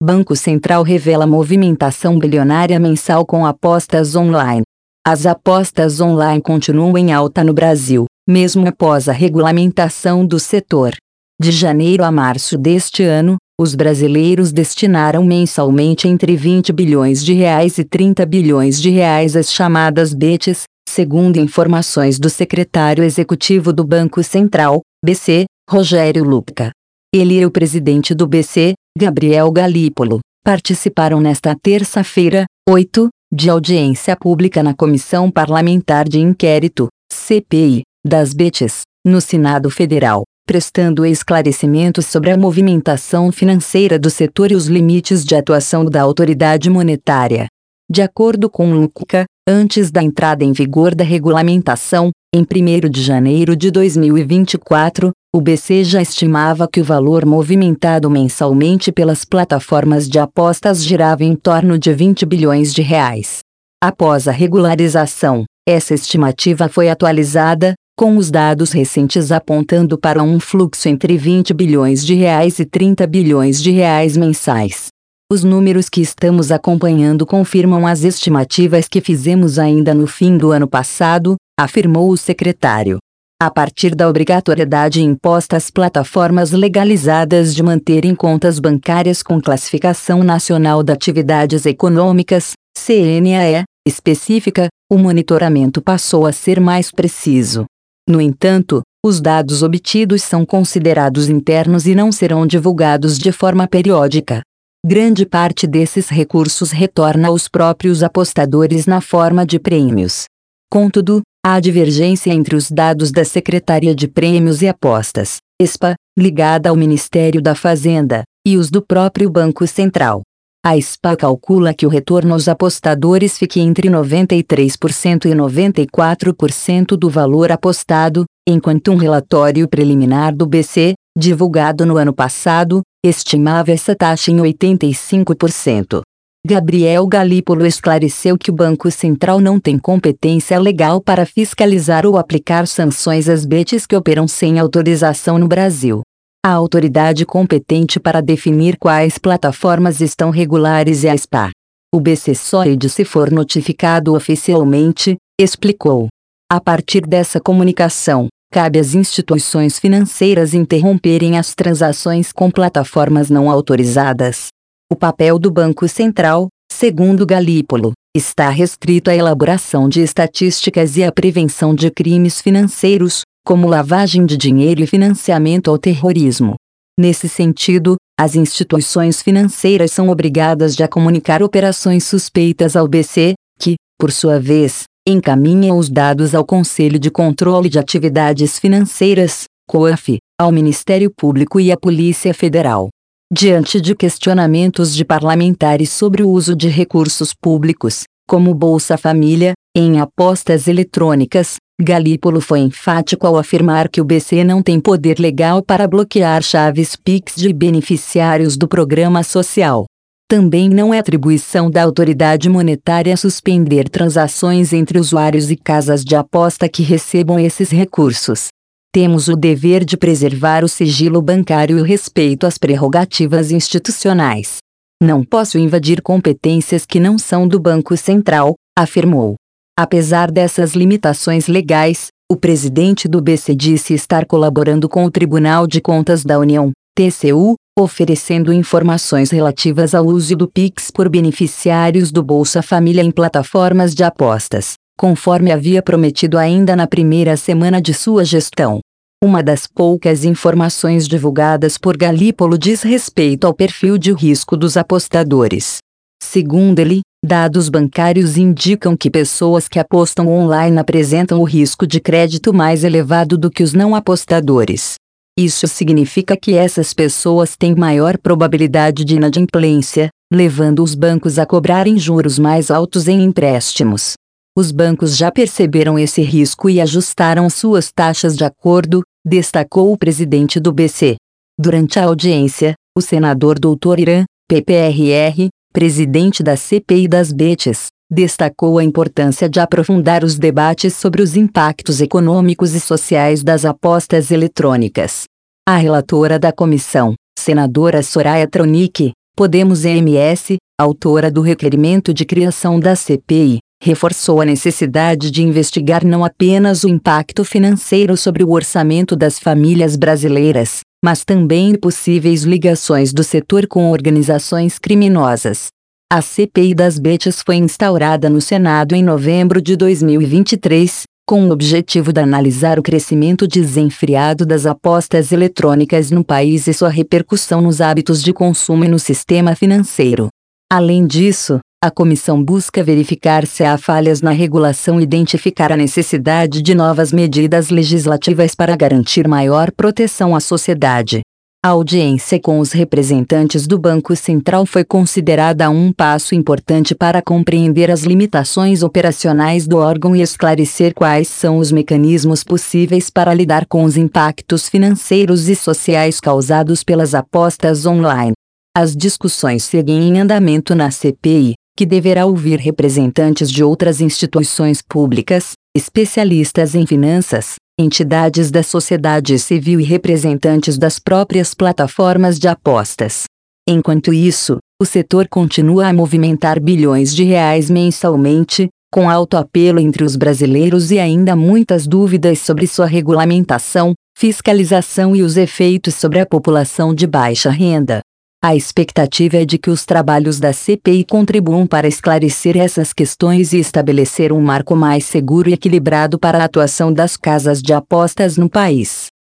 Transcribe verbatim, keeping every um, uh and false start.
Banco Central revela movimentação bilionária mensal com apostas online. As apostas online continuam em alta no Brasil, mesmo após a regulamentação do setor. De janeiro a março deste ano, os brasileiros destinaram mensalmente entre vinte bilhões de reais e trinta bilhões de reais às chamadas betes, segundo informações do secretário executivo do Banco Central, B C, Rogério Lupica. Ele e o presidente do B C, Gabriel Galípolo, participaram nesta terça-feira, oito, de audiência pública na Comissão Parlamentar de Inquérito, C P I, das betes, no Senado Federal, prestando esclarecimentos sobre a movimentação financeira do setor e os limites de atuação da autoridade monetária. De acordo com Lupica, antes da entrada em vigor da regulamentação, em primeiro de janeiro de dois mil e vinte e quatro, o B C já estimava que o valor movimentado mensalmente pelas plataformas de apostas girava em torno de vinte bilhões de reais. Após a regularização, essa estimativa foi atualizada, com os dados recentes apontando para um fluxo entre vinte bilhões de reais e trinta bilhões de reais mensais. Os números que estamos acompanhando confirmam as estimativas que fizemos ainda no fim do ano passado, afirmou o secretário. A partir da obrigatoriedade imposta às plataformas legalizadas de manterem contas bancárias com classificação nacional de atividades econômicas, C N A E, específica, o monitoramento passou a ser mais preciso. No entanto, os dados obtidos são considerados internos e não serão divulgados de forma periódica. Grande parte desses recursos retorna aos próprios apostadores na forma de prêmios. Contudo, há divergência entre os dados da Secretaria de Prêmios e Apostas, S P A, ligada ao Ministério da Fazenda, e os do próprio Banco Central. A S P A calcula que o retorno aos apostadores fique entre noventa e três por cento e noventa e quatro por cento do valor apostado, enquanto um relatório preliminar do B C, divulgado no ano passado, estimava essa taxa em oitenta e cinco por cento. Gabriel Galípolo esclareceu que o Banco Central não tem competência legal para fiscalizar ou aplicar sanções às betes que operam sem autorização no Brasil. A autoridade competente para definir quais plataformas estão regulares é a S P A. O B C só ede se for notificado oficialmente, explicou. A partir dessa comunicação, cabe às instituições financeiras interromperem as transações com plataformas não autorizadas. O papel do Banco Central, segundo Galípolo, está restrito à elaboração de estatísticas e à prevenção de crimes financeiros, como lavagem de dinheiro e financiamento ao terrorismo. Nesse sentido, as instituições financeiras são obrigadas a comunicar operações suspeitas ao B C, que, por sua vez, encaminha os dados ao Conselho de Controle de Atividades Financeiras, COAF, ao Ministério Público e à Polícia Federal. Diante de questionamentos de parlamentares sobre o uso de recursos públicos, como Bolsa Família, em apostas eletrônicas, Galípolo foi enfático ao afirmar que o B C não tem poder legal para bloquear chaves Pix de beneficiários do programa social. Também não é atribuição da autoridade monetária suspender transações entre usuários e casas de aposta que recebam esses recursos. Temos o dever de preservar o sigilo bancário e o respeito às prerrogativas institucionais. Não posso invadir competências que não são do Banco Central, afirmou. Apesar dessas limitações legais, o presidente do B C disse estar colaborando com o Tribunal de Contas da União, T C U, oferecendo informações relativas ao uso do Pix por beneficiários do Bolsa Família em plataformas de apostas, conforme havia prometido ainda na primeira semana de sua gestão. Uma das poucas informações divulgadas por Galípolo diz respeito ao perfil de risco dos apostadores. Segundo ele, dados bancários indicam que pessoas que apostam online apresentam o risco de crédito mais elevado do que os não apostadores. Isso significa que essas pessoas têm maior probabilidade de inadimplência, levando os bancos a cobrarem juros mais altos em empréstimos. Os bancos já perceberam esse risco e ajustaram suas taxas de acordo, destacou o presidente do B C. Durante a audiência, o senador doutor Irã, P P R R, presidente da C P I das betes, destacou a importância de aprofundar os debates sobre os impactos econômicos e sociais das apostas eletrônicas. A relatora da comissão, senadora Soraya Tronic, Podemos E M S, autora do requerimento de criação da C P I, reforçou a necessidade de investigar não apenas o impacto financeiro sobre o orçamento das famílias brasileiras, mas também possíveis ligações do setor com organizações criminosas. A C P I das Betas foi instaurada no Senado em novembro de dois mil e vinte e três, com o objetivo de analisar o crescimento desenfreado das apostas eletrônicas no país e sua repercussão nos hábitos de consumo e no sistema financeiro. Além disso, a comissão busca verificar se há falhas na regulação e identificar a necessidade de novas medidas legislativas para garantir maior proteção à sociedade. A audiência com os representantes do Banco Central foi considerada um passo importante para compreender as limitações operacionais do órgão e esclarecer quais são os mecanismos possíveis para lidar com os impactos financeiros e sociais causados pelas apostas online. As discussões seguem em andamento na C P I, que deverá ouvir representantes de outras instituições públicas, especialistas em finanças, entidades da sociedade civil e representantes das próprias plataformas de apostas. Enquanto isso, o setor continua a movimentar bilhões de reais mensalmente, com alto apelo entre os brasileiros e ainda muitas dúvidas sobre sua regulamentação, fiscalização e os efeitos sobre a população de baixa renda. A expectativa é de que os trabalhos da C P I contribuam para esclarecer essas questões e estabelecer um marco mais seguro e equilibrado para a atuação das casas de apostas no país.